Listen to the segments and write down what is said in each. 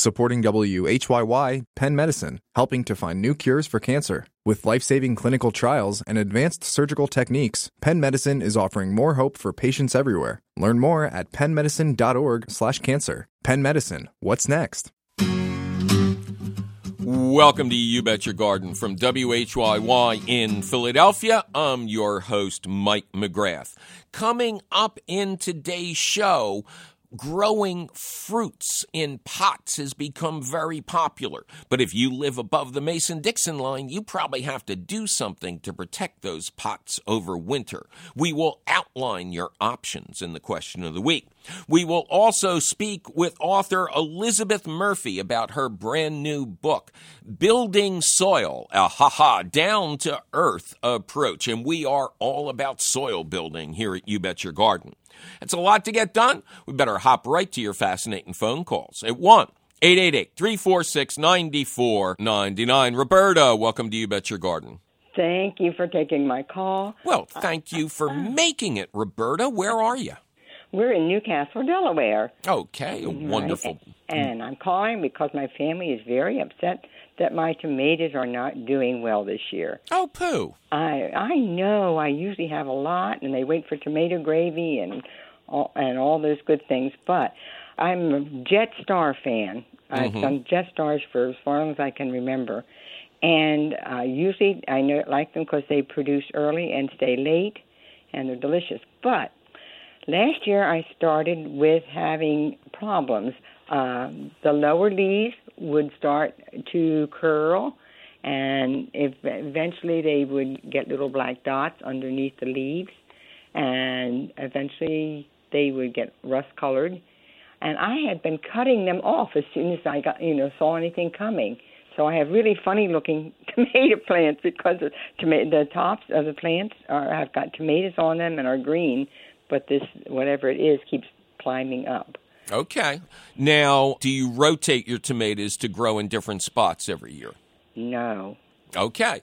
Supporting WHYY, Penn Medicine, helping to find new cures for cancer. With life-saving clinical trials and advanced surgical techniques, Penn Medicine is offering more hope for patients everywhere. Learn more at pennmedicine.org/cancer. Penn Medicine, what's next? Welcome to You Bet Your Garden from WHYY in Philadelphia. I'm your host, Mike McGrath. Coming up in today's show, growing fruits in pots has become very popular. But if you live above the Mason-Dixon line, you probably have to do something to protect those pots over winter. We will outline your options in the question of the week. We will also speak with author Elizabeth Murphy about her brand new book, Building Soil, a down-to-earth approach. And we are all about soil building here at You Bet Your Garden. It's a lot to get done. We better hop right to your fascinating phone calls at 1-888-346-9499. Roberta, welcome to You Bet Your Garden. Thank you for taking my call. Well, thank you for making it, Roberta. Where are you? We're in Newcastle, Delaware. Okay, wonderful. And I'm calling because my family is very upset that my tomatoes are not doing well this year. Oh, poo. I know. I usually have a lot, and they wait for tomato gravy and all those good things. But I'm a Jetstar fan. I've done Jetstars for as far as I can remember. And usually I like them because they produce early and stay late, and they're delicious. But last year I started with having problems. The lower leaves would start to curl, and eventually they would get little black dots underneath the leaves, and eventually they would get rust-colored. And I had been cutting them off as soon as I saw anything coming. So I have really funny-looking tomato plants because the tops of the plants have got tomatoes on them and are green, but this, whatever it is, keeps climbing up. Okay. Now, do you rotate your tomatoes to grow in different spots every year? No. Okay.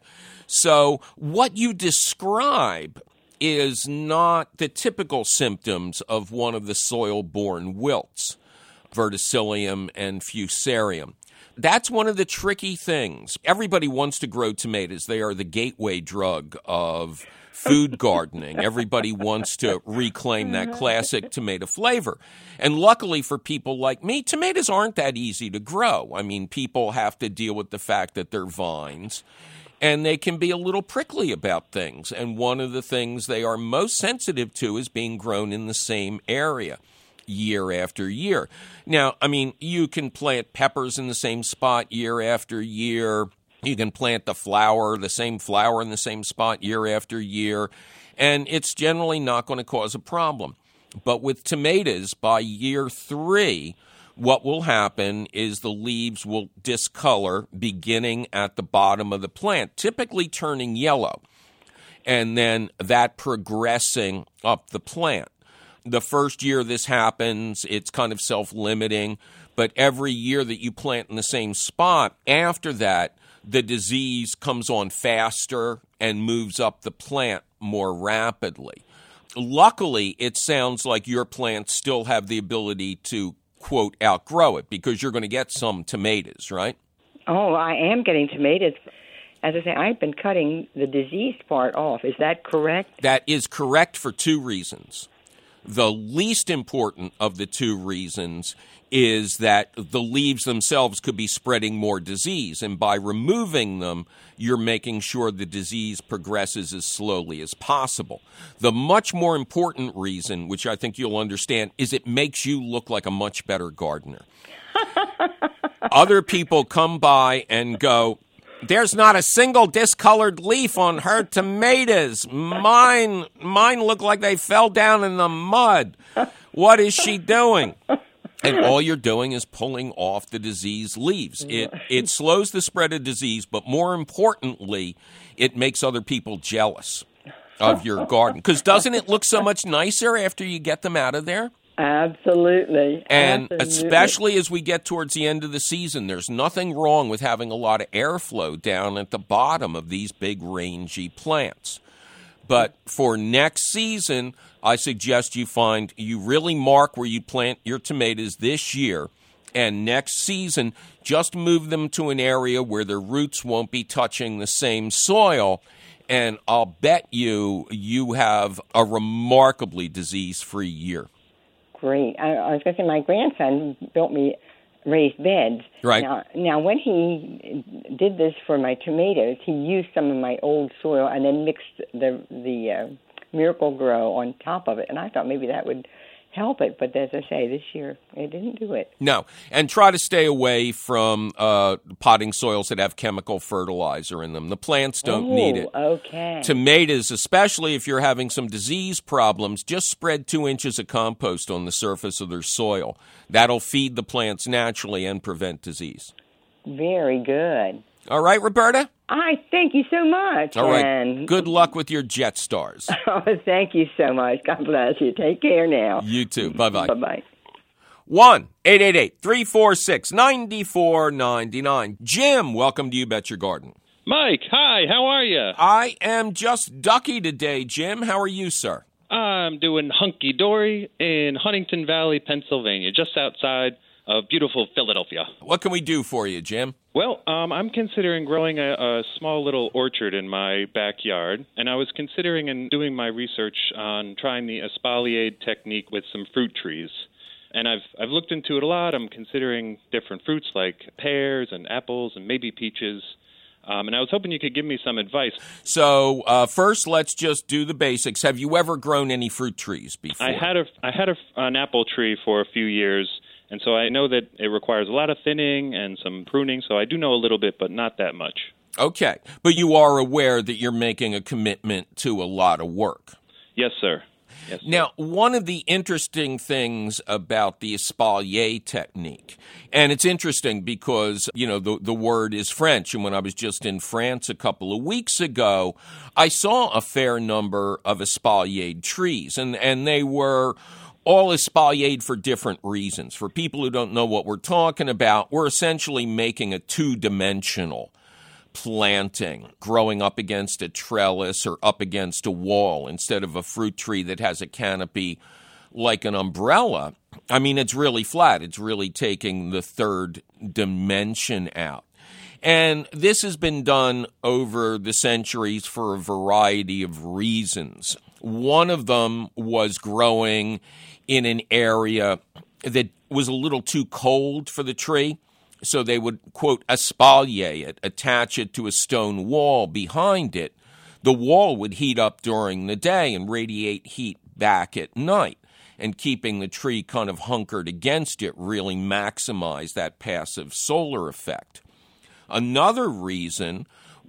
So what you describe is not the typical symptoms of one of the soil-borne wilts, verticillium and fusarium. That's one of the tricky things. Everybody wants to grow tomatoes. They are the gateway drug of food gardening. Everybody wants to reclaim that classic tomato flavor. And luckily for people like me, tomatoes aren't that easy to grow. I mean, people have to deal with the fact that they're vines, and they can be a little prickly about things. And one of the things they are most sensitive to is being grown in the same area year after year. Now, I mean, you can plant peppers in the same spot year after year. You can plant the same flower in the same spot year after year, and it's generally not going to cause a problem. But with tomatoes, by year 3, what will happen is the leaves will discolor beginning at the bottom of the plant, typically turning yellow, and then that progressing up the plant. The first year this happens, it's kind of self-limiting, but every year that you plant in the same spot, after that, the disease comes on faster and moves up the plant more rapidly. Luckily, it sounds like your plants still have the ability to, quote, outgrow it, because you're going to get some tomatoes, right? Oh, I am getting tomatoes. As I say, I've been cutting the diseased part off. Is that correct? That is correct for 2 reasons. The least important of the 2 reasons is that the leaves themselves could be spreading more disease, and by removing them, you're making sure the disease progresses as slowly as possible. The much more important reason, which I think you'll understand, is it makes you look like a much better gardener. Other people come by and go, "There's not a single discolored leaf on her tomatoes. Mine look like they fell down in the mud. What is she doing?" And all you're doing is pulling off the diseased leaves. It slows the spread of disease, but more importantly, it makes other people jealous of your garden. Because doesn't it look so much nicer after you get them out of there? Absolutely. And especially as we get towards the end of the season, there's nothing wrong with having a lot of airflow down at the bottom of these big rangy plants. But for next season, I suggest you really mark where you plant your tomatoes this year And next season, just move them to an area where their roots won't be touching the same soil, and I'll bet you have a remarkably disease-free year. Great. I was going to say, my grandson built me raised beds. Right. Now, when he did this for my tomatoes, he used some of my old soil and then mixed the Miracle Grow on top of it, and I thought maybe that would help it, but as I say, this year it didn't do it. No, and try to stay away from potting soils that have chemical fertilizer in them. The plants don't need it. Okay. Tomatoes, especially if you're having some disease problems, just spread 2 inches of compost on the surface of their soil. That'll feed the plants naturally and prevent disease. Very good. All right, Roberta? I thank you so much. All right. And good luck with your Jet Stars. Oh, thank you so much. God bless you. Take care now. You too. Bye-bye. Bye-bye. 1-888-346-9499. Jim, welcome to You Bet Your Garden. Mike, hi. How are you? I am just ducky today, Jim. How are you, sir? I'm doing hunky-dory in Huntington Valley, Pennsylvania, just outside of beautiful Philadelphia. What can we do for you, Jim? Well, I'm considering growing a small little orchard in my backyard, and I was considering and doing my research on trying the espalier technique with some fruit trees. And I've looked into it a lot. I'm considering different fruits like pears and apples and maybe peaches. And I was hoping you could give me some advice. So first, let's just do the basics. Have you ever grown any fruit trees before? I had an apple tree for a few years. And so I know that it requires a lot of thinning and some pruning, so I do know a little bit, but not that much. Okay. But you are aware that you're making a commitment to a lot of work. Yes, sir. Yes, sir. Now, one of the interesting things about the espalier technique, and it's interesting because, you know, the word is French, and when I was just in France a couple of weeks ago, I saw a fair number of espaliered trees, and they were all espaliered for different reasons. For people who don't know what we're talking about, we're essentially making a two-dimensional planting, growing up against a trellis or up against a wall instead of a fruit tree that has a canopy like an umbrella. I mean, it's really flat. It's really taking the third dimension out. And this has been done over the centuries for a variety of reasons. One of them was growing in an area that was a little too cold for the tree, so they would, quote, espalier it, attach it to a stone wall behind it. The wall would heat up during the day and radiate heat back at night, and keeping the tree kind of hunkered against it really maximized that passive solar effect. Another reason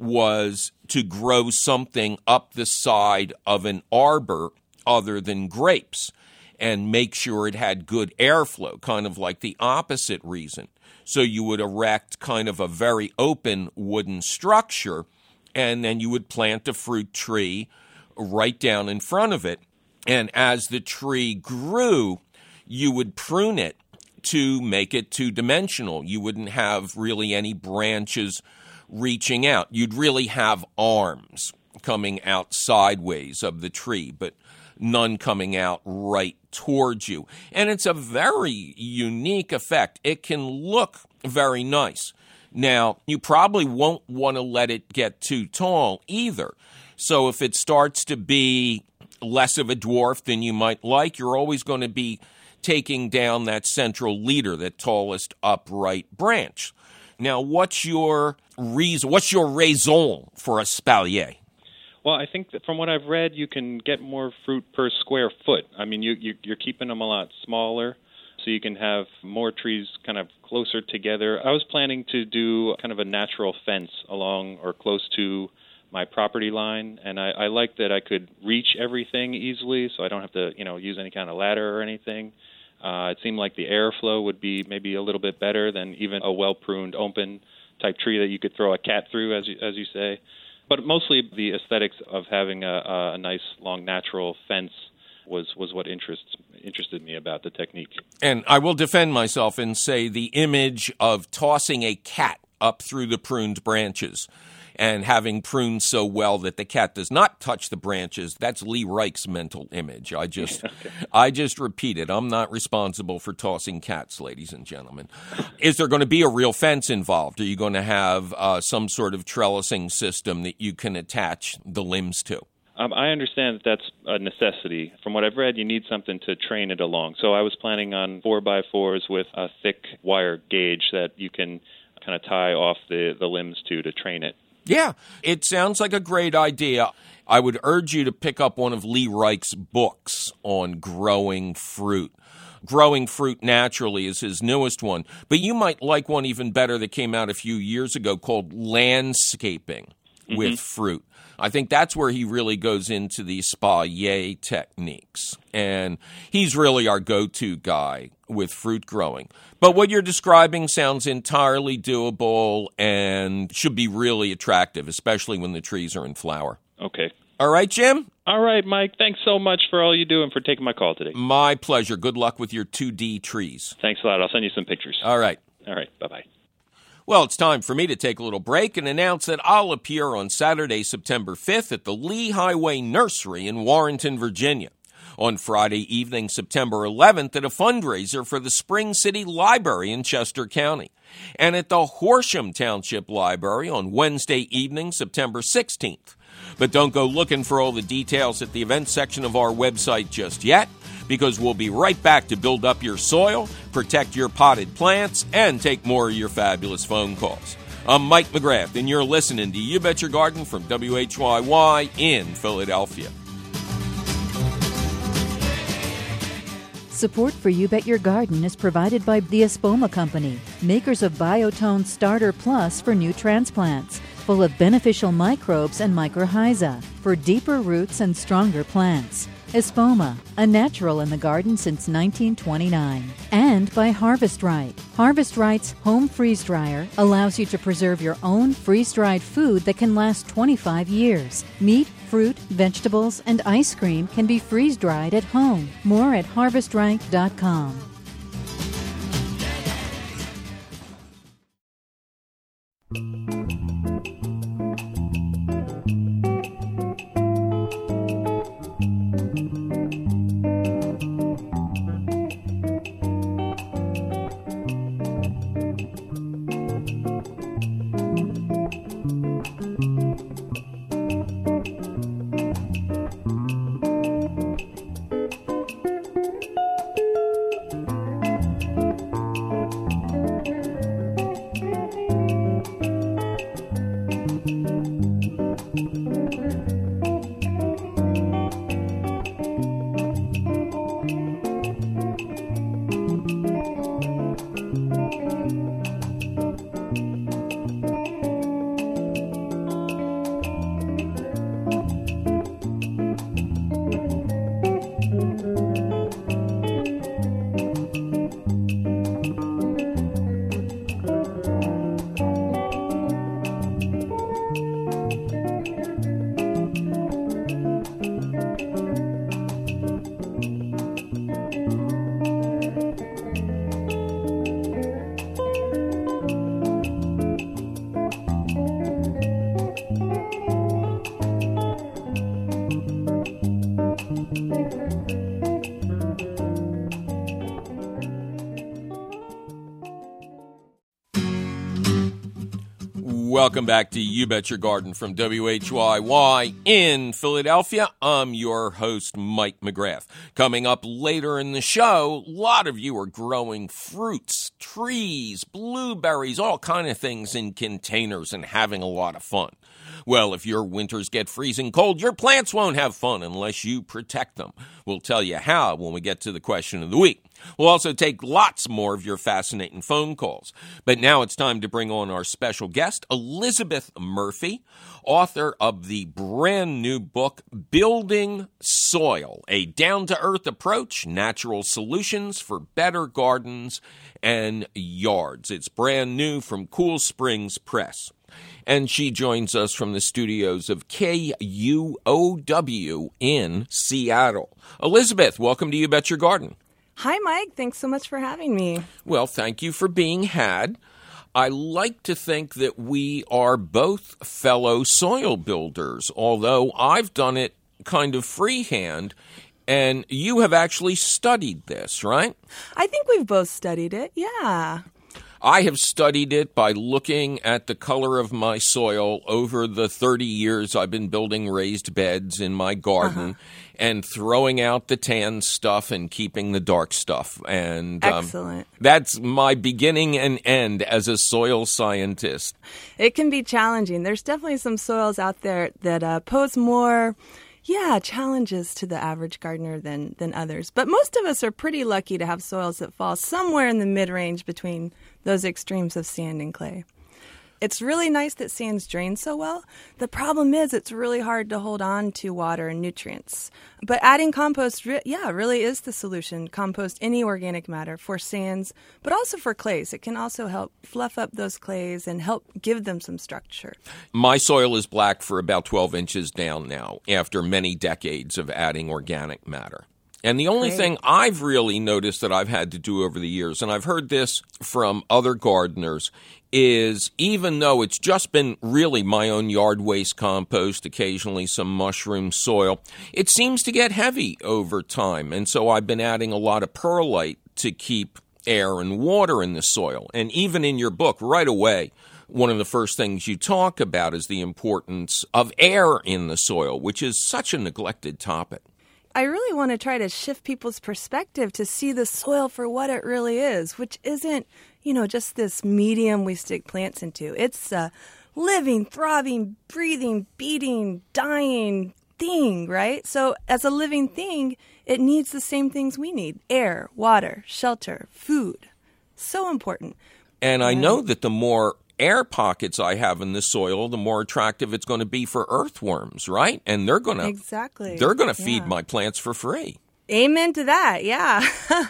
was to grow something up the side of an arbor other than grapes and make sure it had good airflow, kind of like the opposite reason. So you would erect kind of a very open wooden structure, and then you would plant a fruit tree right down in front of it. And as the tree grew, you would prune it to make it two-dimensional. You wouldn't have really any branches reaching out. You'd really have arms coming out sideways of the tree, but none coming out right towards you. And it's a very unique effect. It can look very nice. Now, you probably won't want to let it get too tall either. So if it starts to be less of a dwarf than you might like, you're always going to be taking down that central leader, that tallest upright branch. Now, what's your reason? What's your raison for espalier? Well, I think that from what I've read, you can get more fruit per square foot. I mean, you're keeping them a lot smaller, so you can have more trees kind of closer together. I was planning to do kind of a natural fence along or close to my property line, and I like that I could reach everything easily, so I don't have to, use any kind of ladder or anything. It seemed like the airflow would be maybe a little bit better than even a well-pruned, open-type tree that you could throw a cat through, as you say. But mostly the aesthetics of having a nice, long, natural fence was what interested me about the technique. And I will defend myself and say the image of tossing a cat up through the pruned branches and having pruned so well that the cat does not touch the branches. That's Lee Reich's mental image. I just repeat it. I'm not responsible for tossing cats, ladies and gentlemen. Is there going to be a real fence involved? Are you going to have some sort of trellising system that you can attach the limbs to? I understand that that's a necessity. From what I've read, you need something to train it along. So I was planning on 4x4s with a thick wire gauge that you can kind of tie off the limbs to train it. Yeah, it sounds like a great idea. I would urge you to pick up one of Lee Reich's books on growing fruit. Growing Fruit Naturally is his newest one, but you might like one even better that came out a few years ago called Landscaping with Fruit. I think that's where he really goes into the espalier techniques, and he's really our go-to guy with fruit growing. But what you're describing sounds entirely doable and should be really attractive, especially when the trees are in flower. Okay. All right, Jim? All right, Mike. Thanks so much for all you do and for taking my call today. My pleasure. Good luck with your 2D trees. Thanks a lot. I'll send you some pictures. All right. All right. Bye-bye. Well, it's time for me to take a little break and announce that I'll appear on Saturday, September 5th at the Lee Highway Nursery in Warrenton, Virginia. On Friday evening, September 11th, at a fundraiser for the Spring City Library in Chester County. And at the Horsham Township Library on Wednesday evening, September 16th. But don't go looking for all the details at the events section of our website just yet, because we'll be right back to build up your soil, protect your potted plants, and take more of your fabulous phone calls. I'm Mike McGrath, and you're listening to You Bet Your Garden from WHYY in Philadelphia. Support for You Bet Your Garden is provided by the Espoma Company, makers of Biotone Starter Plus for new transplants, full of beneficial microbes and mycorrhiza for deeper roots and stronger plants. Espoma, a natural in the garden since 1929. And by Harvest Right. Harvest Right's home freeze dryer allows you to preserve your own freeze-dried food that can last 25 years. Meat, fruit, vegetables, and ice cream can be freeze-dried at home. More at harvestright.com. Welcome back to You Bet Your Garden from WHYY in Philadelphia. I'm your host, Mike McGrath. Coming up later in the show, a lot of you are growing fruits, trees, blueberries, all kind of things in containers and having a lot of fun. Well, if your winters get freezing cold, your plants won't have fun unless you protect them. We'll tell you how when we get to the question of the week. We'll also take lots more of your fascinating phone calls. But now it's time to bring on our special guest, Elizabeth Murphy, author of the brand new book, Building Soil, a down-to-earth approach, natural solutions for better gardens and yards. It's brand new from Cool Springs Press. And she joins us from the studios of KUOW in Seattle. Elizabeth, welcome to You Bet Your Garden. Hi, Mike. Thanks so much for having me. Well, thank you for being had. I like to think that we are both fellow soil builders, although I've done it kind of freehand, and you have actually studied this, right? I think we've both studied it, yeah. I have studied it by looking at the color of my soil over the 30 years I've been building raised beds in my garden and throwing out the tan stuff and keeping the dark stuff. And excellent. That's my beginning and end as a soil scientist. It can be challenging. There's definitely some soils out there that pose more challenges to the average gardener than others. But most of us are pretty lucky to have soils that fall somewhere in the mid-range between those extremes of sand and clay. It's really nice that sands drain so well. The problem is it's really hard to hold on to water and nutrients. But adding compost, really is the solution. Compost any organic matter for sands, but also for clays. It can also help fluff up those clays and help give them some structure. My soil is black for about 12 inches down now after many decades of adding organic matter. And the only thing I've really noticed that I've had to do over the years, and I've heard this from other gardeners, is even though it's just been really my own yard waste compost, occasionally some mushroom soil, it seems to get heavy over time. And so I've been adding a lot of perlite to keep air and water in the soil. And even in your book, right away, one of the first things you talk about is the importance of air in the soil, which is such a neglected topic. I really want to try to shift people's perspective to see the soil for what it really is, which isn't, just this medium we stick plants into. It's a living, throbbing, breathing, beating, dying thing, right? So as a living thing, it needs the same things we need: air, water, shelter, food. So important. And I know that the more air pockets I have in the soil, the more attractive it's going to be for earthworms, right? And they're going to feed my plants for free. Amen to that, yeah.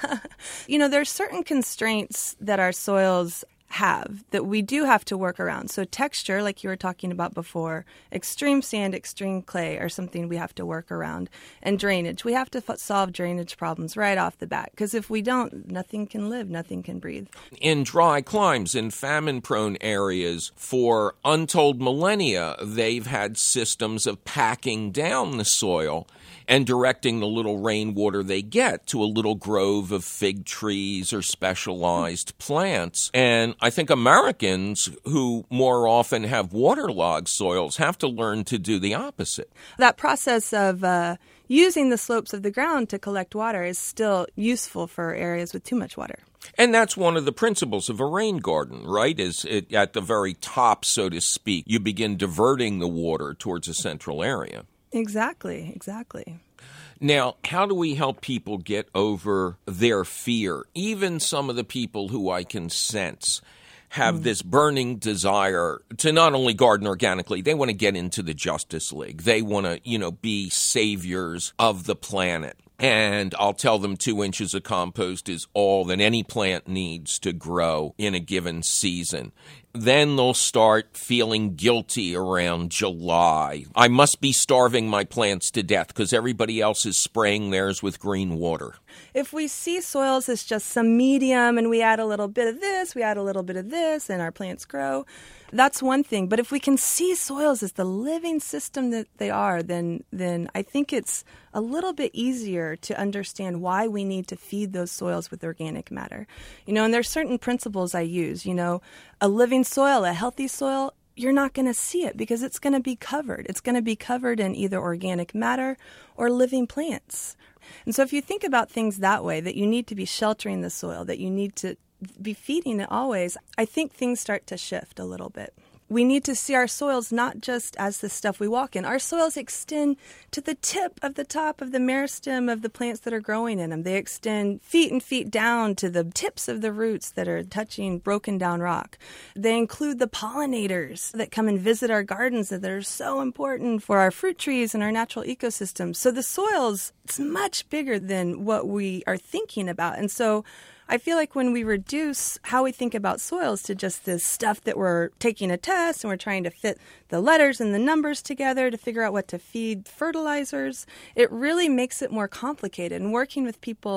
There's certain constraints that our soils have that we do have to work around. So texture, like you were talking about before, extreme sand, extreme clay are something we have to work around. And drainage, we have to solve drainage problems right off the bat, because if we don't, nothing can live, nothing can breathe. In dry climes, in famine-prone areas, for untold millennia, they've had systems of packing down the soil and directing the little rainwater they get to a little grove of fig trees or specialized plants. And I think Americans, who more often have waterlogged soils, have to learn to do the opposite. That process of using the slopes of the ground to collect water is still useful for areas with too much water. And that's one of the principles of a rain garden, right? Is it, at the very top, so to speak, you begin diverting the water towards a central area. Exactly. Now, how do we help people get over their fear? Even some of the people who I can sense have this burning desire to not only garden organically, they want to get into the Justice League. They want to, be saviors of the planet. And I'll tell them 2 inches of compost is all that any plant needs to grow in a given season. Then they'll start feeling guilty around July. I must be starving my plants to death because everybody else is spraying theirs with green water. If we see soils as just some medium and we add a little bit of this, we add a little bit of this, and our plants grow, that's one thing. But if we can see soils as the living system that they are, then I think it's a little bit easier to understand why we need to feed those soils with organic matter. And there's certain principles I use. A living soil, a healthy soil, you're not going to see it because it's going to be covered. It's going to be covered in either organic matter or living plants. And so if you think about things that way, that you need to be sheltering the soil, that you need to be feeding it always, I think things start to shift a little bit. We need to see our soils not just as the stuff we walk in. Our soils extend to the tip of the top of the meristem of the plants that are growing in them. They extend feet and feet down to the tips of the roots that are touching broken down rock. They include the pollinators that come and visit our gardens that are so important for our fruit trees and our natural ecosystems. So the soils, it's much bigger than what we are thinking about. And so I feel like when we reduce how we think about soils to just this stuff that we're taking a test and we're trying to fit the letters and the numbers together to figure out what to feed fertilizers, it really makes it more complicated. And working with people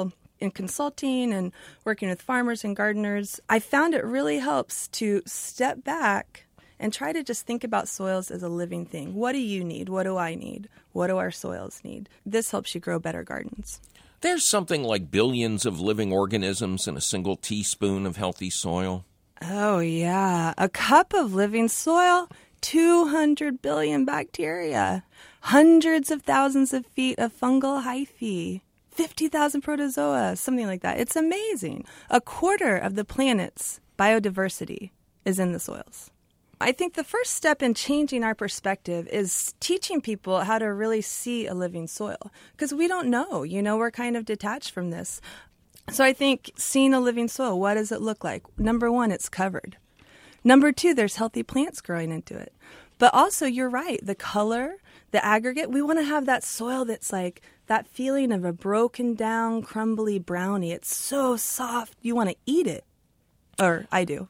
in consulting and working with farmers and gardeners, I found it really helps to step back and try to just think about soils as a living thing. What do you need? What do I need? What do our soils need? This helps you grow better gardens. There's something like billions of living organisms in a single teaspoon of healthy soil. Oh, yeah. A cup of living soil, 200 billion bacteria, hundreds of thousands of feet of fungal hyphae, 50,000 protozoa, something like that. It's amazing. A quarter of the planet's biodiversity is in the soils. I think the first step in changing our perspective is teaching people how to really see a living soil, because we don't know, we're kind of detached from this. So I think seeing a living soil, what does it look like? Number one, it's covered. Number two, there's healthy plants growing into it. But also, you're right, the color, the aggregate, we want to have that soil that's like that feeling of a broken down, crumbly brownie. It's so soft, you want to eat it. Or I do.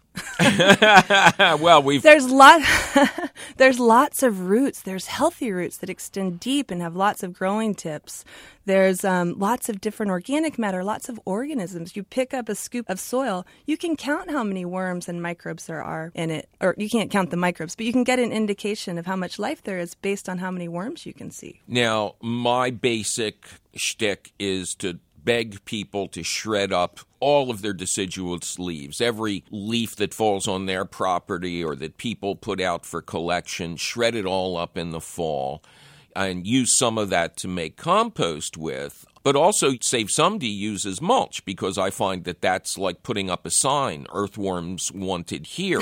Well, there's lots of roots. There's healthy roots that extend deep and have lots of growing tips. There's lots of different organic matter, lots of organisms. You pick up a scoop of soil, you can count how many worms and microbes there are in it. Or you can't count the microbes, but you can get an indication of how much life there is based on how many worms you can see. Now, my basic shtick is to beg people to shred up all of their deciduous leaves. Every leaf that falls on their property or that people put out for collection, shred it all up in the fall and use some of that to make compost with, but also save some to use as mulch, because I find that that's like putting up a sign, earthworms wanted here.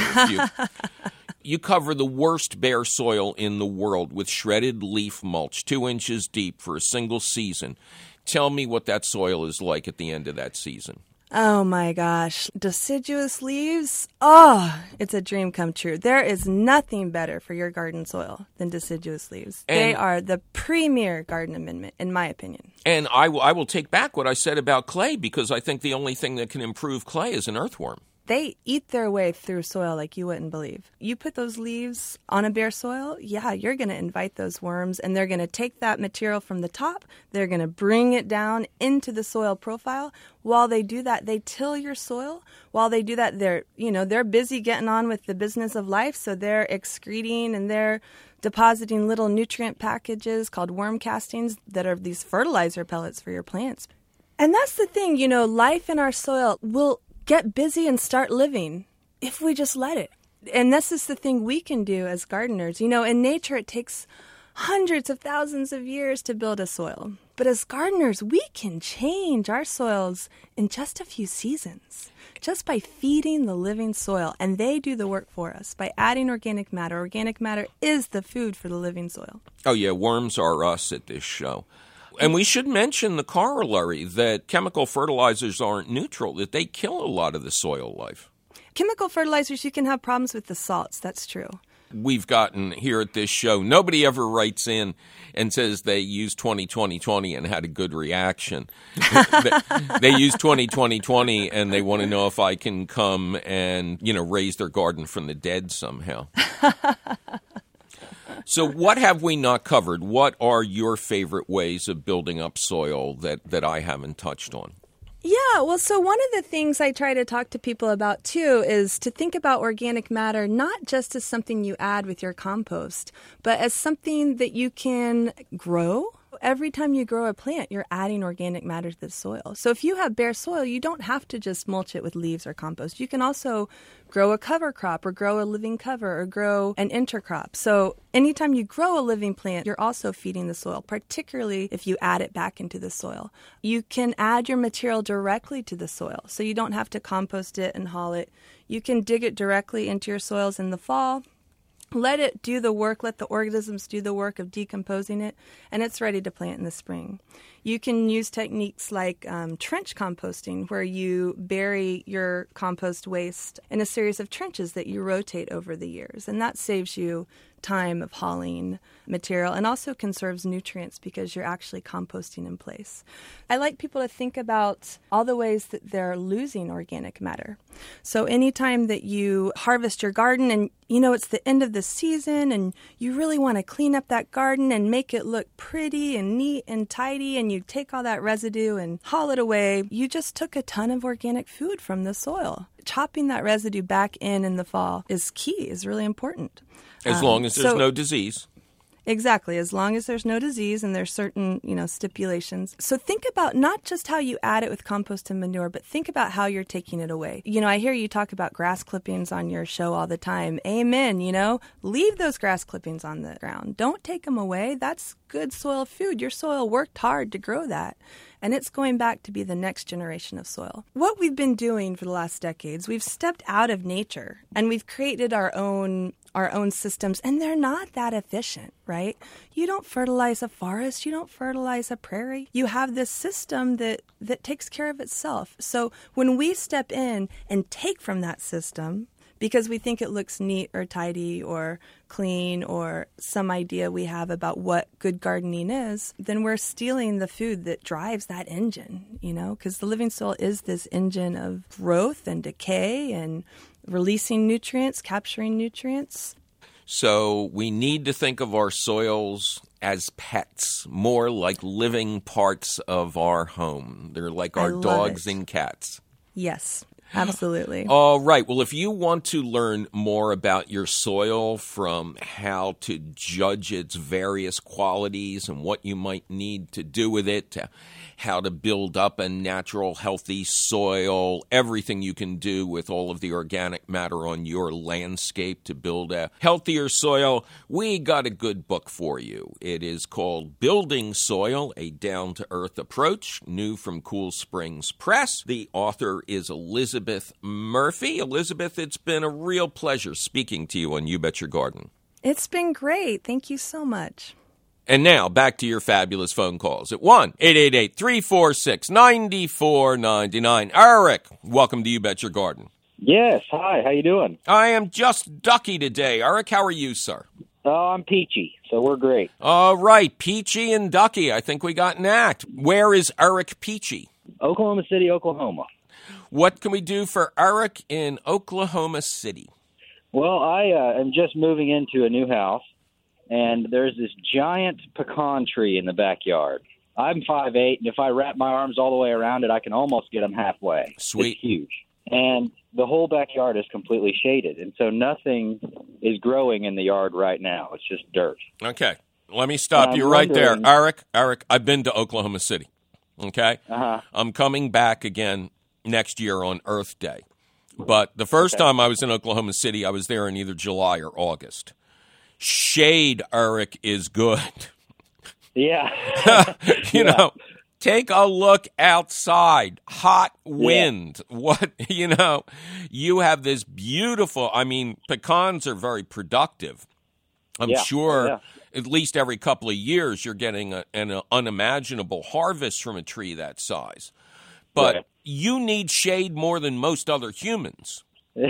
You cover the worst bare soil in the world with shredded leaf mulch, 2 inches deep for a single season. Tell me what that soil is like at the end of that season. Oh my gosh. Deciduous leaves? Oh, it's a dream come true. There is nothing better for your garden soil than deciduous leaves. They are the premier garden amendment, in my opinion. And I will take back what I said about clay, because I think the only thing that can improve clay is an earthworm. They eat their way through soil like you wouldn't believe. You put those leaves on a bare soil, you're going to invite those worms, and they're going to take that material from the top. They're going to bring it down into the soil profile. While they do that, they till your soil. While they do that, they're busy getting on with the business of life, so they're excreting and they're depositing little nutrient packages called worm castings that are these fertilizer pellets for your plants. And that's the thing, life in our soil will get busy and start living if we just let it. And this is the thing we can do as gardeners. In nature, it takes hundreds of thousands of years to build a soil. But as gardeners, we can change our soils in just a few seasons, just by feeding the living soil. And they do the work for us by adding organic matter. Organic matter is the food for the living soil. Oh, yeah, worms are us at this show. And we should mention the corollary that chemical fertilizers aren't neutral, that they kill a lot of the soil life. Chemical fertilizers, you can have problems with the salts. That's true. We've gotten here at this show, nobody ever writes in and says they used 20-20-20 and had a good reaction. They use 20-20-20 and they want to know if I can come and, raise their garden from the dead somehow. So what have we not covered? What are your favorite ways of building up soil that I haven't touched on? Yeah, well, so one of the things I try to talk to people about, too, is to think about organic matter not just as something you add with your compost, but as something that you can grow. Every time you grow a plant, you're adding organic matter to the soil. So if you have bare soil, you don't have to just mulch it with leaves or compost. You can also grow a cover crop or grow a living cover or grow an intercrop. So anytime you grow a living plant, you're also feeding the soil, particularly if you add it back into the soil. You can add your material directly to the soil, so you don't have to compost it and haul it. You can dig it directly into your soils in the fall. Let it do the work, let the organisms do the work of decomposing it, and it's ready to plant in the spring. You can use techniques like trench composting, where you bury your compost waste in a series of trenches that you rotate over the years, and that saves you time of hauling material and also conserves nutrients because you're actually composting in place. I like people to think about all the ways that they're losing organic matter. So anytime that you harvest your garden and it's the end of the season and you really want to clean up that garden and make it look pretty and neat and tidy, and you take all that residue and haul it away, you just took a ton of organic food from the soil. Chopping that residue back in the fall is key, is really important. As long as there's no disease. Exactly, as long as there's no disease and there's certain, stipulations. So think about not just how you add it with compost and manure, but think about how you're taking it away. I hear you talk about grass clippings on your show all the time. Amen, Leave those grass clippings on the ground. Don't take them away. That's good soil food. Your soil worked hard to grow that. And it's going back to be the next generation of soil. What we've been doing for the last decades, we've stepped out of nature and we've created our own systems, and they're not that efficient, right? You don't fertilize a forest, you don't fertilize a prairie. You have this system that takes care of itself. So when we step in and take from that system, because we think it looks neat or tidy or clean or some idea we have about what good gardening is, then we're stealing the food that drives that engine, because the living soil is this engine of growth and decay and releasing nutrients, capturing nutrients. So we need to think of our soils as pets, more like living parts of our home. They're like our dogs and cats. Yes. Absolutely. All right. Well, if you want to learn more about your soil, from how to judge its various qualities and what you might need to do with it, to how to build up a natural, healthy soil, everything you can do with all of the organic matter on your landscape to build a healthier soil, we got a good book for you. It is called Building Soil, A Down-to-Earth Approach, new from Cool Springs Press. The author is Elizabeth Murphy. Elizabeth, it's been a real pleasure speaking to you on You Bet Your Garden. It's been great. Thank you so much. And now, back to your fabulous phone calls at 1-888-346-9499. Eric, welcome to You Bet Your Garden. Yes, hi, how you doing? I am just ducky today. Eric, how are you, sir? Oh, I'm peachy, so we're great. All right, peachy and ducky. I think we got an act. Where is Eric Peachy? Oklahoma City, Oklahoma. What can we do for Eric in Oklahoma City? Well, I am just moving into a new house, and there's this giant pecan tree in the backyard. I'm 5'8", and if I wrap my arms all the way around it, I can almost get them halfway. Sweet. It's huge. And the whole backyard is completely shaded, and so nothing is growing in the yard right now. It's just dirt. Okay. Let me stop you right there. Eric, I've been to Oklahoma City, okay? Uh-huh. I'm coming back again next year on Earth Day. But the first time I was in Oklahoma City, I was there in either July or August. Shade, Eric, is good. Yeah. you know, take a look outside. Hot wind. Yeah. What, you have this beautiful, pecans are very productive. I'm sure at least every couple of years you're getting an unimaginable harvest from a tree that size. But you need shade more than most other humans.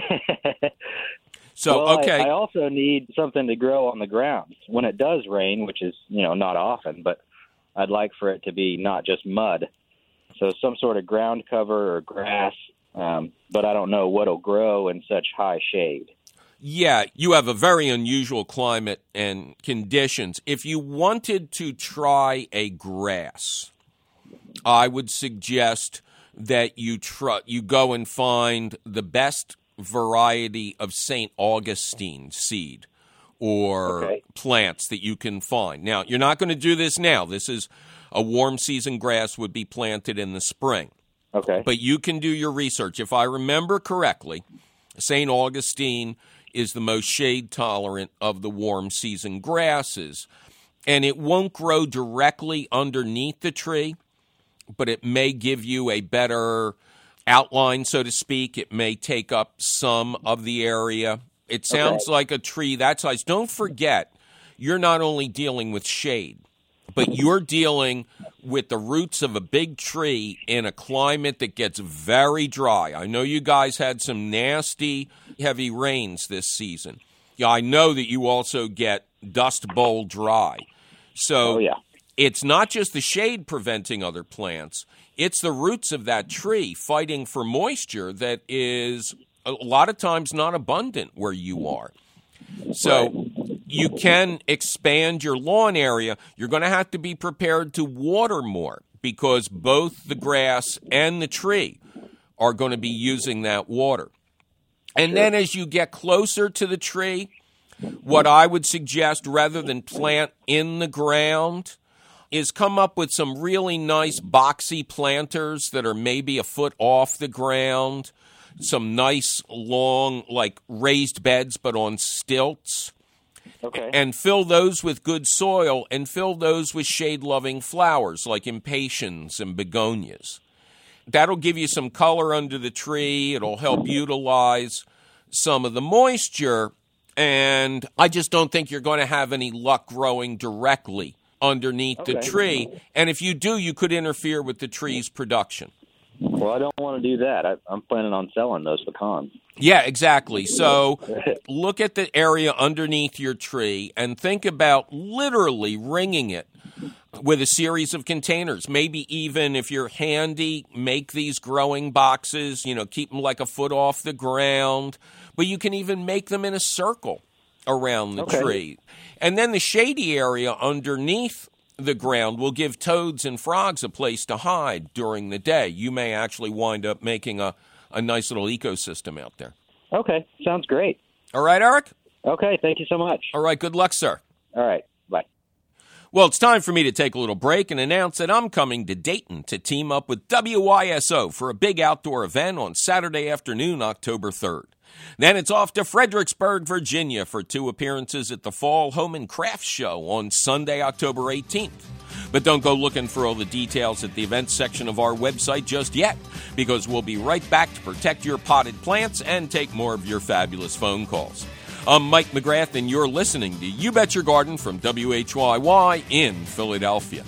So, well, okay. I also need something to grow on the ground when it does rain, which is, not often, but I'd like for it to be not just mud. So some sort of ground cover or grass, but I don't know what'll grow in such high shade. Yeah, you have a very unusual climate and conditions. If you wanted to try a grass, I would suggest that you go and find the best variety of St. Augustine seed or plants that you can find. Now, you're not going to do this now. This is a warm season grass would be planted in the spring. Okay. But you can do your research. If I remember correctly, St. Augustine is the most shade tolerant of the warm season grasses. And it won't grow directly underneath the tree, but it may give you a better outline, so to speak. It may take up some of the area. It sounds like a tree that size. Don't forget, you're not only dealing with shade, but you're dealing with the roots of a big tree in a climate that gets very dry. I know you guys had some nasty, heavy rains this season. Yeah, I know that you also get Dust Bowl dry. So it's not just the shade preventing other plants. It's the roots of that tree fighting for moisture that is a lot of times not abundant where you are. So you can expand your lawn area. You're going to have to be prepared to water more because both the grass and the tree are going to be using that water. And then as you get closer to the tree, what I would suggest, rather than plant in the ground, is come up with some really nice boxy planters that are maybe a foot off the ground, some nice long, like raised beds but on stilts. Okay. And fill those with good soil and fill those with shade-loving flowers like impatiens and begonias. That'll give you some color under the tree. It'll help utilize some of the moisture. And I just don't think you're going to have any luck growing directly underneath the tree. And if you do, you could interfere with the tree's production. Well, I don't want to do that. I'm planning on selling those pecans. Yeah, exactly. So look at the area underneath your tree and think about literally ringing it with a series of containers. Maybe even if you're handy, make these growing boxes, keep them like a foot off the ground. But you can even make them in a circle around the tree. And then the shady area underneath the ground will give toads and frogs a place to hide during the day. You may actually wind up making a nice little ecosystem out there. Okay, sounds great. All right, Eric? Okay, thank you so much. All right, good luck, sir. All right, bye. Well, it's time for me to take a little break and announce that I'm coming to Dayton to team up with WYSO for a big outdoor event on Saturday afternoon, October 3rd. Then it's off to Fredericksburg, Virginia for 2 appearances at the Fall Home and Crafts Show on Sunday, October 18th. But don't go looking for all the details at the events section of our website just yet, because we'll be right back to protect your potted plants and take more of your fabulous phone calls. I'm Mike McGrath, and you're listening to You Bet Your Garden from WHYY in Philadelphia.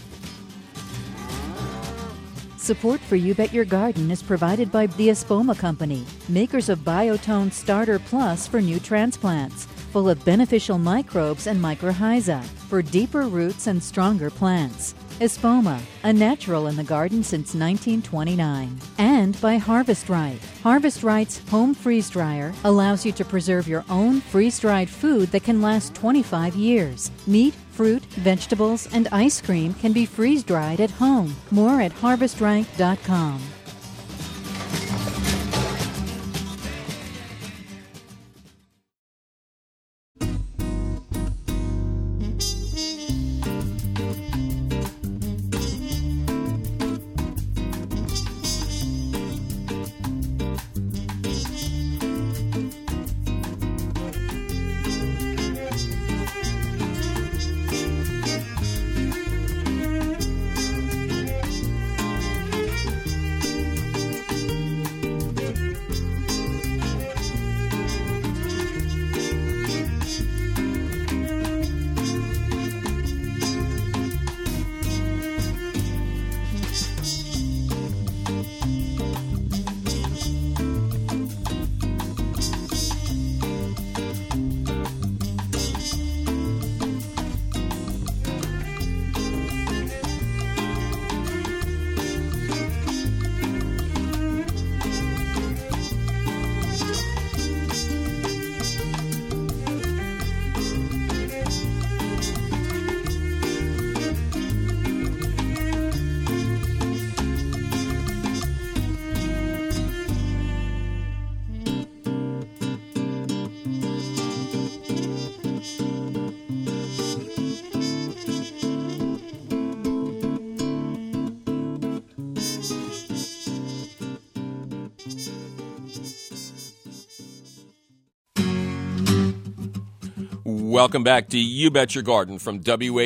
Support for You Bet Your Garden is provided by the Espoma Company, makers of Biotone Starter Plus for new transplants, full of beneficial microbes and mycorrhiza for deeper roots and stronger plants. Espoma, a natural in the garden since 1929. And by Harvest Right. Harvest Right's home freeze dryer allows you to preserve your own freeze-dried food that can last 25 years. Meat, fruit, vegetables, and ice cream can be freeze-dried at home. More at harvestright.com. Welcome back to You Bet Your Garden from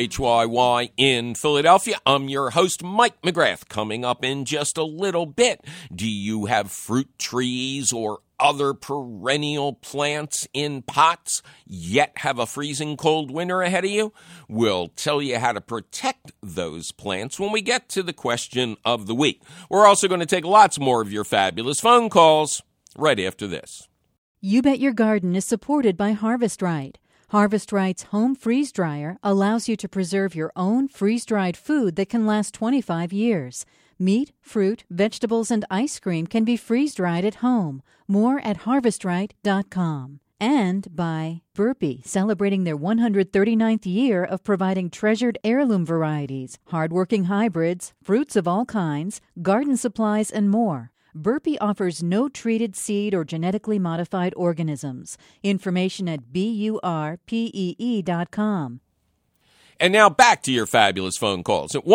WHYY in Philadelphia. I'm your host, Mike McGrath. Coming up in just a little bit, do you have fruit trees or other perennial plants in pots, yet have a freezing cold winter ahead of you? We'll tell you how to protect those plants when we get to the question of the week. We're also going to take lots more of your fabulous phone calls right after this. You Bet Your Garden is supported by Harvest Right. Harvest Right's home freeze dryer allows you to preserve your own freeze-dried food that can last 25 years. Meat, fruit, vegetables, and ice cream can be freeze-dried at home. More at harvestright.com. And by Burpee, celebrating their 139th year of providing treasured heirloom varieties, hardworking hybrids, fruits of all kinds, garden supplies, and more. Burpee offers no treated seed or genetically modified organisms. Information at burpee.com. And now back to your fabulous phone calls at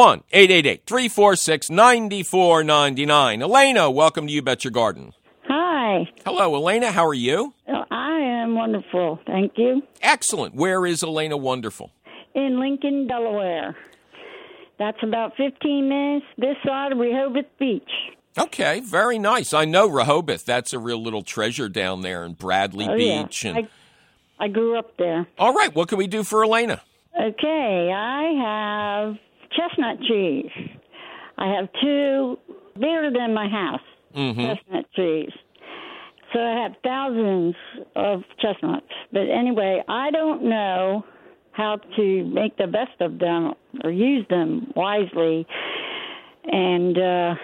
1-888-346-9499. Elena, welcome to You Bet Your Garden. Hi. Hello, Elena. How are you? I am wonderful. Thank you. Excellent. Where is Elena wonderful? In Lincoln, Delaware. That's about 15 minutes this side of Rehoboth Beach. Okay, very nice. I know Rehoboth. That's a real little treasure down there in Bradley Beach. Yeah. And I grew up there. all right, what can we do for Elena? Okay, I have chestnut trees. I have two bigger than my house chestnut trees. So I have thousands of chestnuts. But anyway, I don't know how to make the best of them or use them wisely. And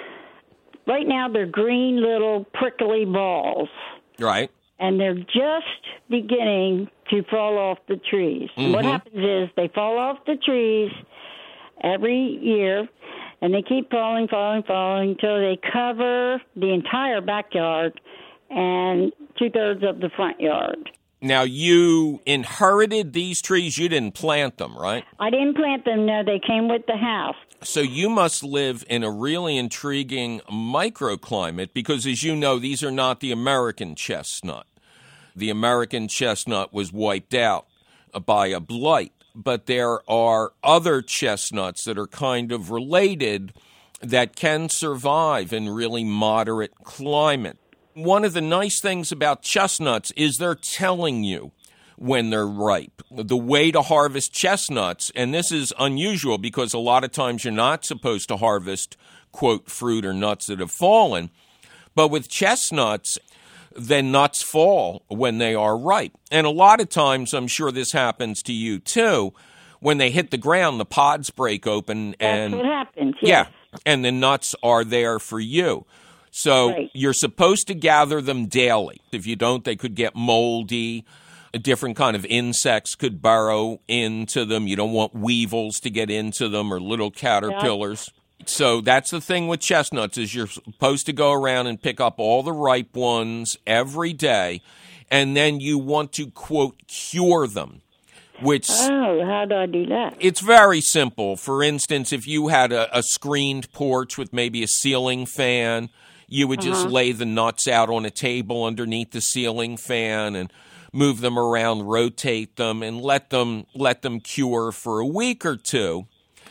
right now they're green little prickly balls. Right. And they're just beginning to fall off the trees. And what happens is they fall off the trees every year, and they keep falling until they cover the entire backyard and 2/3 of the front yard. Now, you inherited these trees. You didn't plant them, right? I didn't plant them, no. They came with the house. So you must live in a really intriguing microclimate because, as you know, these are not the American chestnut. The American chestnut was wiped out by a blight, but there are other chestnuts that are kind of related that can survive in really moderate climate. One of the nice things about chestnuts is they're telling you when they're ripe. The way to harvest chestnuts, and this is unusual because a lot of times you're not supposed to harvest, quote, fruit or nuts that have fallen, but with chestnuts, then nuts fall when they are ripe. And a lot of times, I'm sure this happens to you too, when they hit the ground, the pods break open. And that's what happens, Yeah, yes. and the nuts are there for you. So Right. You're supposed to gather them daily. If you don't, they could get moldy. A different kind of insects could burrow into them. You don't want weevils to get into them or little caterpillars. So that's the thing with chestnuts is you're supposed to go around and pick up all the ripe ones every day, and then you want to, quote, cure them, which... Oh, how do I do that? It's very simple. For instance, if you had a screened porch with maybe a ceiling fan, you would just lay the nuts out on a table underneath the ceiling fan and move them around, rotate them, and let them cure for a week or two.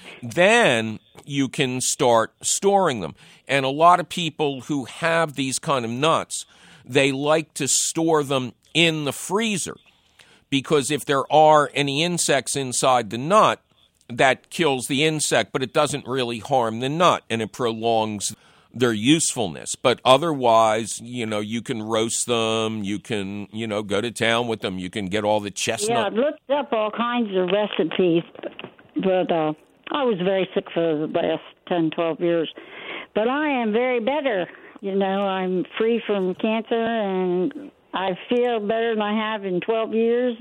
Then you can start storing them. And a lot of people who have these kind of nuts, they like to store them in the freezer because if there are any insects inside the nut, that kills the insect, but it doesn't really harm the nut, and it prolongs their usefulness. But otherwise, you can roast them, you can, go to town with them, you can get all the chestnut. Yeah, I've looked up all kinds of recipes, but I was very sick for the last 10, 12 years. But I am very better. I'm free from cancer, and I feel better than I have in 12 years.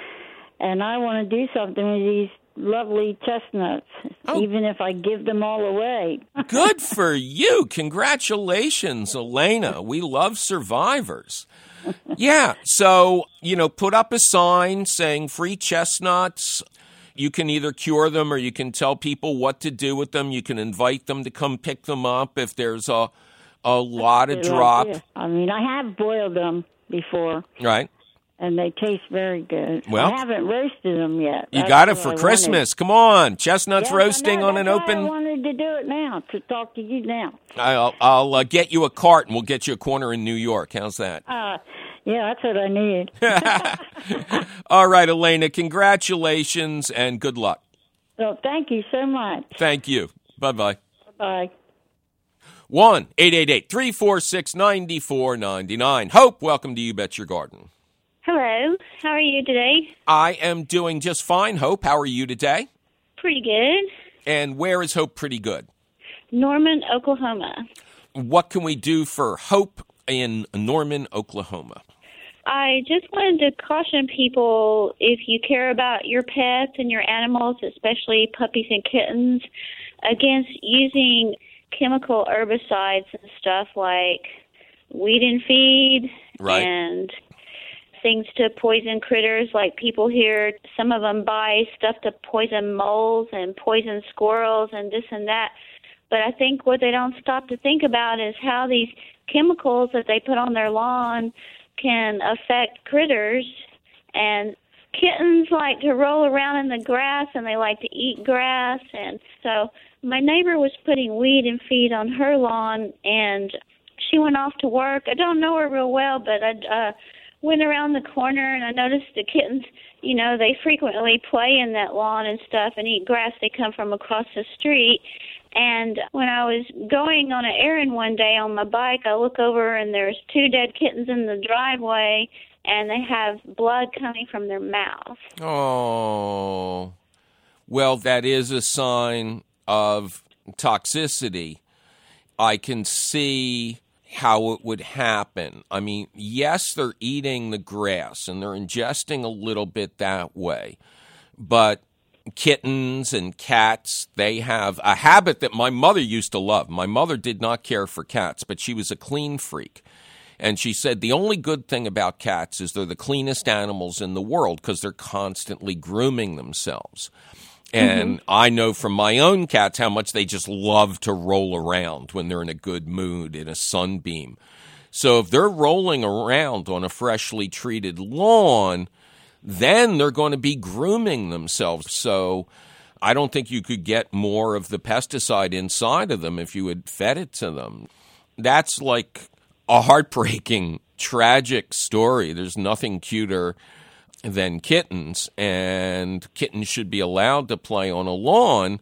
And I want to do something with these lovely chestnuts, even if I give them all away. Good for you. Congratulations, Elena. We love survivors. Yeah, so, put up a sign saying free chestnuts. You can either cure them or you can tell people what to do with them. You can invite them to come pick them up if there's a lot of drop. Idea. I mean, I have boiled them before. Right. And they taste very good. Well, I haven't roasted them yet. You got it for Christmas. Come on. Chestnuts roasting on an open... I wanted to do it now, to talk to you now. I'll get you a cart and we'll get you a corner in New York. How's that? Yeah, that's what I need. All right, Elena, congratulations and good luck. So thank you so much. Thank you. Bye-bye. Bye. 1-888-346-9499. Hope, welcome to You Bet Your Garden. Hello. How are you today? I am doing just fine, Hope. How are you today? Pretty good. And where is Hope pretty good? Norman, Oklahoma. What can we do for Hope in Norman, Oklahoma? I just wanted to caution people, if you care about your pets and your animals, especially puppies and kittens, against using chemical herbicides and stuff like weed and feed Right. and things to poison critters. Like people here, some of them buy stuff to poison moles and poison squirrels and this and that. But I think what they don't stop to think about is how these chemicals that they put on their lawn can affect critters. And kittens like to roll around in the grass, and they like to eat grass. And so my neighbor was putting weed and feed on her lawn, and she went off to work. I don't know her real well, but I went around the corner, and I noticed the kittens, you know, they frequently play in that lawn and stuff and eat grass. They come from across the street. And when I was going on an errand one day on my bike, I look over, and there's 2 dead kittens in the driveway, and they have blood coming from their mouth. Oh, well, that is a sign of toxicity. I can see how it would happen. I mean, yes, they're eating the grass and they're ingesting a little bit that way, but kittens and cats, they have a habit that my mother used to love. My mother did not care for cats, but she was a clean freak. And she said the only good thing about cats is they're the cleanest animals in the world because they're constantly grooming themselves. And I know from my own cats how much they just love to roll around when they're in a good mood, in a sunbeam. So if they're rolling around on a freshly treated lawn, then they're going to be grooming themselves. So I don't think you could get more of the pesticide inside of them if you had fed it to them. That's like a heartbreaking, tragic story. There's nothing cuter than kittens, and kittens should be allowed to play on a lawn.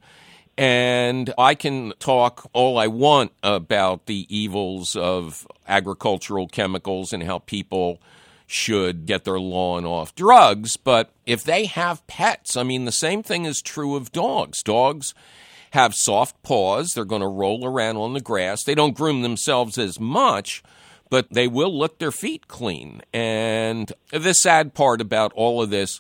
And I can talk all I want about the evils of agricultural chemicals and how people should get their lawn off drugs, but if they have pets, I mean, the same thing is true of dogs. Dogs have soft paws. They're going to roll around on the grass. They don't groom themselves as much, but they will lick their feet clean. And the sad part about all of this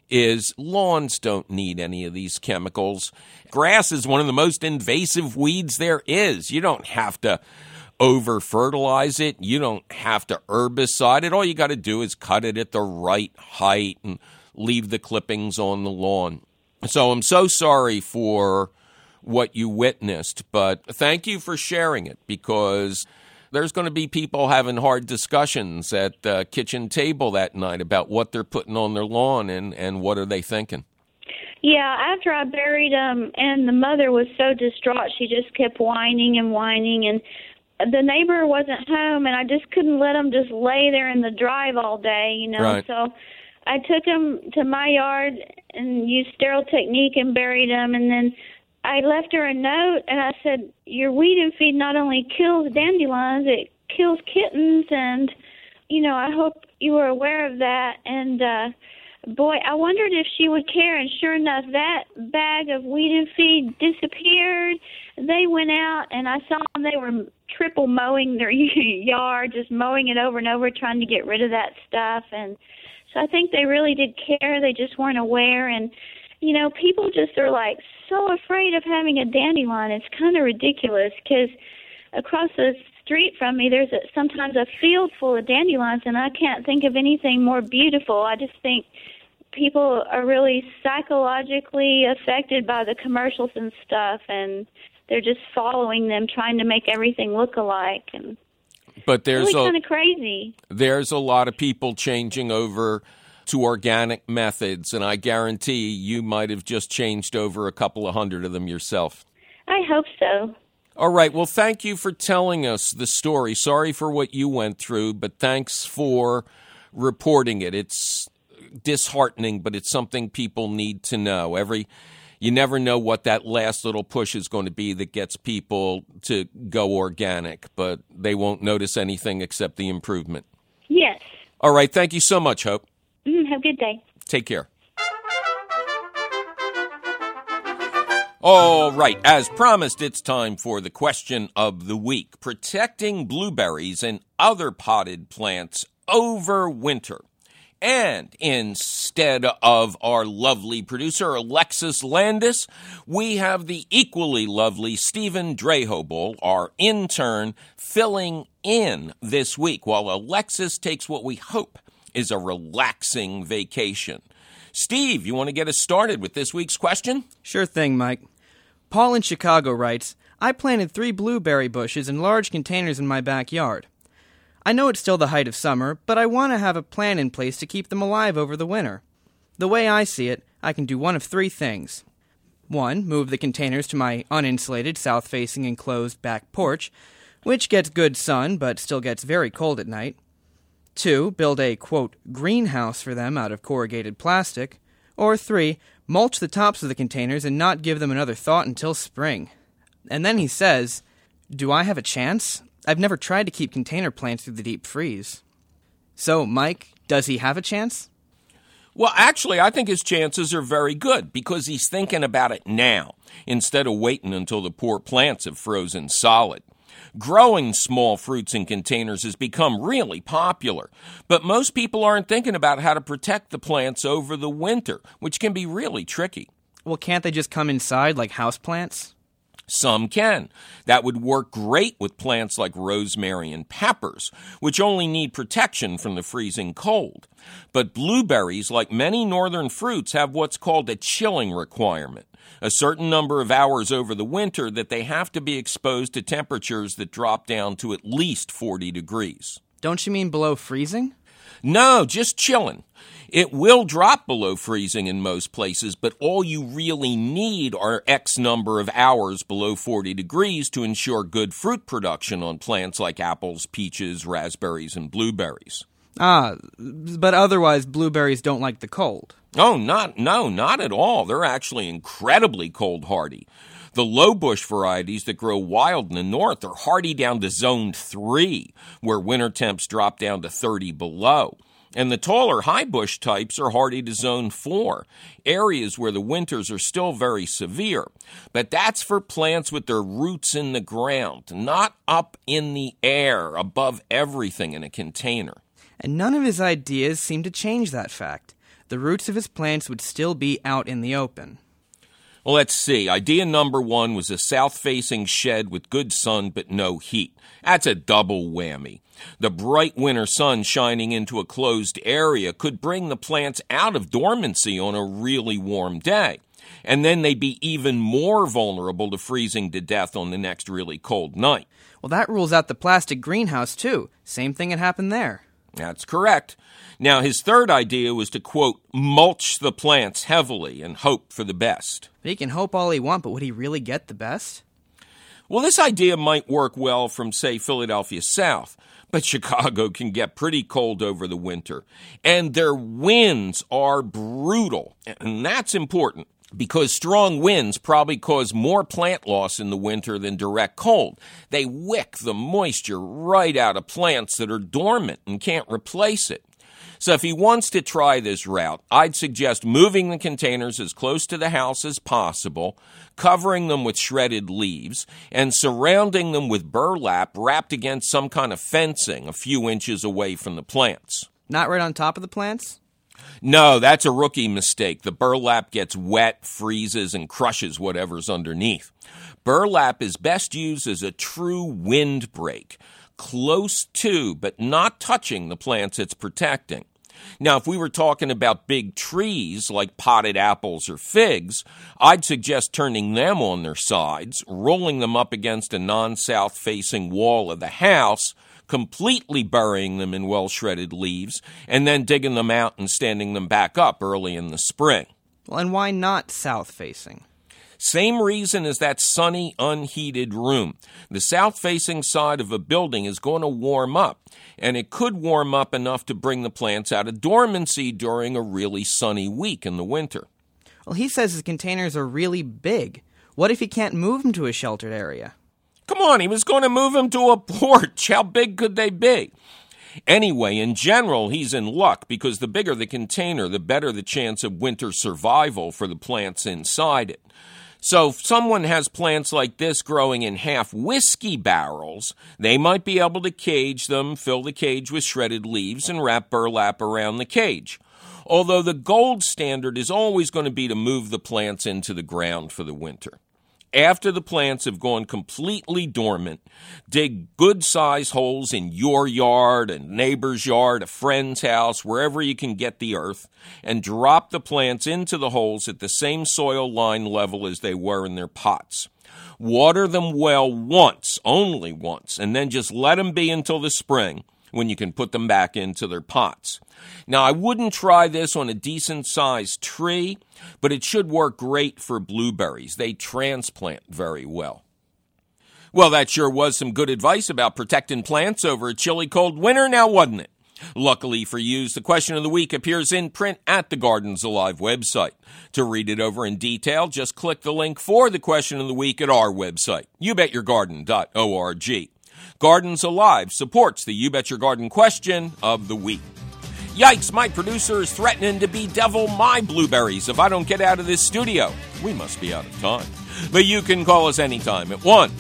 is lawns don't need any of these chemicals. Grass is one of the most invasive weeds there is. You don't have to over-fertilize it. You don't have to herbicide it. All you got to do is cut it at the right height and leave the clippings on the lawn. So I'm so sorry for what you witnessed, but thank you for sharing it, because there's going to be people having hard discussions at the kitchen table that night about what they're putting on their lawn and what are they thinking. Yeah, after I buried them, and the mother was so distraught, she just kept whining and whining, and the neighbor wasn't home, and I just couldn't let them just lay there in the drive all day, you know. Right. So I took them to my yard and used sterile technique and buried them, and then I left her a note, and I said, your weed and feed not only kills dandelions, it kills kittens, and, you know, I hope you were aware of that. And, boy, I wondered if she would care, and sure enough, that bag of weed and feed disappeared. They went out, and I saw them. They were triple mowing their yard, just mowing it over and over, trying to get rid of that stuff. And so I think they really did care. They just weren't aware. And, you know, people just are, like, so afraid of having a dandelion. It's kind of ridiculous, because across the street from me, there's sometimes a field full of dandelions, and I can't think of anything more beautiful. I just think people are really psychologically affected by the commercials and stuff, and they're just following them, trying to make everything look alike. And but there's really kind of crazy. There's a lot of people changing over to organic methods, and I guarantee you might have just changed over a couple of hundred of them yourself. I hope so. All right. Well, thank you for telling us the story. Sorry for what you went through, but thanks for reporting it. It's disheartening, but it's something people need to know. You never know what that last little push is going to be that gets people to go organic, but they won't notice anything except the improvement. Yes. All right. Thank you so much, Hope. Have a good day. Take care. All right, as promised, it's time for the question of the week. Protecting blueberries and other potted plants overwinter. And instead of our lovely producer, Alexis Landis, we have the equally lovely Stephen Drehobel, our intern, filling in this week while Alexis takes what we hope is a relaxing vacation. Steve, you want to get us started with this week's question? Sure thing, Mike. Paul in Chicago writes, I planted 3 blueberry bushes in large containers in my backyard. I know it's still the height of summer, but I want to have a plan in place to keep them alive over the winter. The way I see it, I can do one of 3 things. 1, move the containers to my uninsulated, south-facing enclosed back porch, which gets good sun but still gets very cold at night. 2, build a, quote, greenhouse for them out of corrugated plastic. Or 3, mulch the tops of the containers and not give them another thought until spring. And then he says, do I have a chance? I've never tried to keep container plants through the deep freeze. So, Mike, does he have a chance? Well, actually, I think his chances are very good because he's thinking about it now instead of waiting until the poor plants have frozen solid. Growing small fruits in containers has become really popular, but most people aren't thinking about how to protect the plants over the winter, which can be really tricky. Well, can't they just come inside like houseplants? Some can. That would work great with plants like rosemary and peppers, which only need protection from the freezing cold. But blueberries, like many northern fruits, have what's called a chilling requirement, a certain number of hours over the winter that they have to be exposed to temperatures that drop down to at least 40 degrees. Don't you mean below freezing? No, just chilling. It will drop below freezing in most places, but all you really need are X number of hours below 40 degrees to ensure good fruit production on plants like apples, peaches, raspberries, and blueberries. But otherwise blueberries don't like the cold. Oh, not at all. They're actually incredibly cold hardy. The low bush varieties that grow wild in the north are hardy down to zone 3, where winter temps drop down to 30 below. And the taller high bush types are hardy to zone 4, areas where the winters are still very severe. But that's for plants with their roots in the ground, not up in the air above everything in a container. And none of his ideas seem to change that fact. The roots of his plants would still be out in the open. Well, let's see. Idea number 1 was a south-facing shed with good sun but no heat. That's a double whammy. The bright winter sun shining into a closed area could bring the plants out of dormancy on a really warm day. And then they'd be even more vulnerable to freezing to death on the next really cold night. Well, that rules out the plastic greenhouse, too. Same thing had happened there. That's correct. Now, his third idea was to, quote, mulch the plants heavily and hope for the best. But he can hope all he wants, but would he really get the best? Well, this idea might work well from, say, Philadelphia south, but Chicago can get pretty cold over the winter. And their winds are brutal, and that's important, because strong winds probably cause more plant loss in the winter than direct cold. They wick the moisture right out of plants that are dormant and can't replace it. So if he wants to try this route, I'd suggest moving the containers as close to the house as possible, covering them with shredded leaves, and surrounding them with burlap wrapped against some kind of fencing a few inches away from the plants. Not right on top of the plants? No, that's a rookie mistake. The burlap gets wet, freezes, and crushes whatever's underneath. Burlap is best used as a true windbreak, close to but not touching the plants it's protecting. Now, if we were talking about big trees like potted apples or figs, I'd suggest turning them on their sides, rolling them up against a non-south facing wall of the house, completely burying them in well-shredded leaves, and then digging them out and standing them back up early in the spring. Well, and why not south-facing? Same reason as that sunny, unheated room. The south-facing side of a building is going to warm up, and it could warm up enough to bring the plants out of dormancy during a really sunny week in the winter. Well, he says his containers are really big. What if he can't move them to a sheltered area? Come on, he was going to move them to a porch. How big could they be? Anyway, in general, he's in luck because the bigger the container, the better the chance of winter survival for the plants inside it. So if someone has plants like this growing in half whiskey barrels, they might be able to cage them, fill the cage with shredded leaves, and wrap burlap around the cage. Although the gold standard is always going to be to move the plants into the ground for the winter. After the plants have gone completely dormant, dig good-sized holes in your yard, a neighbor's yard, a friend's house, wherever you can get the earth, and drop the plants into the holes at the same soil line level as they were in their pots. Water them well once, only once, and then just let them be until the spring, when you can put them back into their pots. Now, I wouldn't try this on a decent-sized tree, but it should work great for blueberries. They transplant very well. Well, that sure was some good advice about protecting plants over a chilly cold winter, now wasn't it? Luckily for you, the question of the week appears in print at the Gardens Alive website. To read it over in detail, just click the link for the question of the week at our website, youbetyourgarden.org. Gardens Alive supports the You Bet Your Garden question of the week. Yikes, my producer is threatening to bedevil my blueberries if I don't get out of this studio. We must be out of time. But you can call us anytime at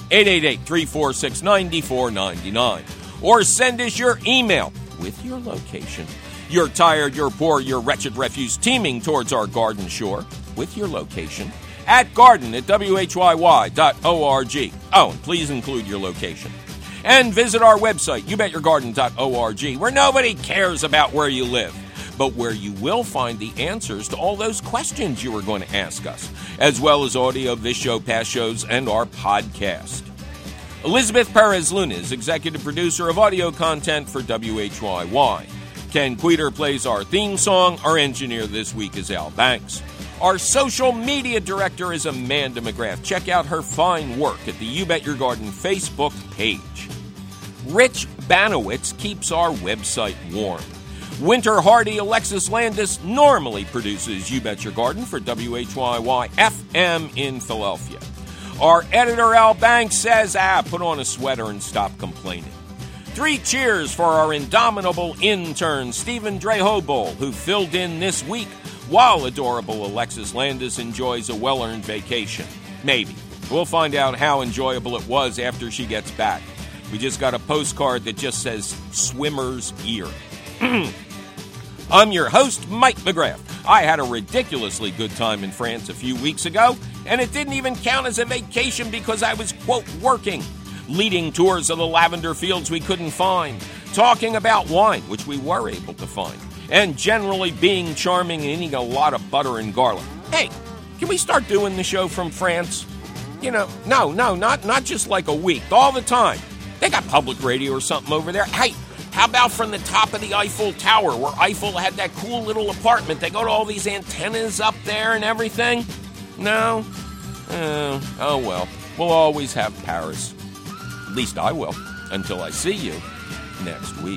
1-888-346-9499 or send us your email with your location. You're tired, you're poor, you're wretched refuse teeming towards our garden shore with your location at garden@whyy.org. Oh, and please include your location. And visit our website, youbetyourgarden.org, where nobody cares about where you live, but where you will find the answers to all those questions you were going to ask us, as well as audio of this show, past shows, and our podcast. Elizabeth Perez Luna is executive producer of audio content for WHYY. Ken Queter plays our theme song. Our engineer this week is Al Banks. Our social media director is Amanda McGrath. Check out her fine work at the You Bet Your Garden Facebook page. Rich Banowitz keeps our website warm. Winter hardy Alexis Landis normally produces You Bet Your Garden for WHYY FM in Philadelphia. Our editor Al Banks says, put on a sweater and stop complaining. 3 cheers for our indomitable intern, Stephen Drehobel, who filled in this week while adorable Alexis Landis enjoys a well-earned vacation. Maybe. We'll find out how enjoyable it was after she gets back. We just got a postcard that just says, swimmer's ear. I'm your host, Mike McGrath. I had a ridiculously good time in France a few weeks ago, and it didn't even count as a vacation because I was, quote, working, leading tours of the lavender fields we couldn't find, talking about wine, which we were able to find, and generally being charming and eating a lot of butter and garlic. Hey, can we start doing the show from France? You know, no, not just like a week, all the time. They got public radio or something over there. Hey, how about from the top of the Eiffel Tower, where Eiffel had that cool little apartment? They go to all these antennas up there and everything? No? Oh well. We'll always have Paris. At least I will, until I see you next week.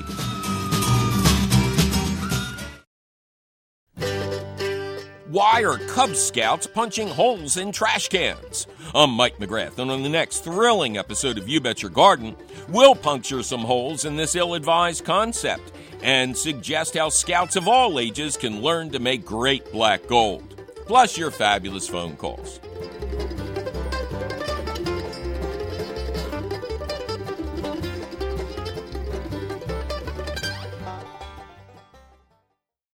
Why are Cub Scouts punching holes in trash cans? I'm Mike McGrath, and on the next thrilling episode of You Bet Your Garden, we'll puncture some holes in this ill-advised concept and suggest how scouts of all ages can learn to make great black gold. Plus your fabulous phone calls.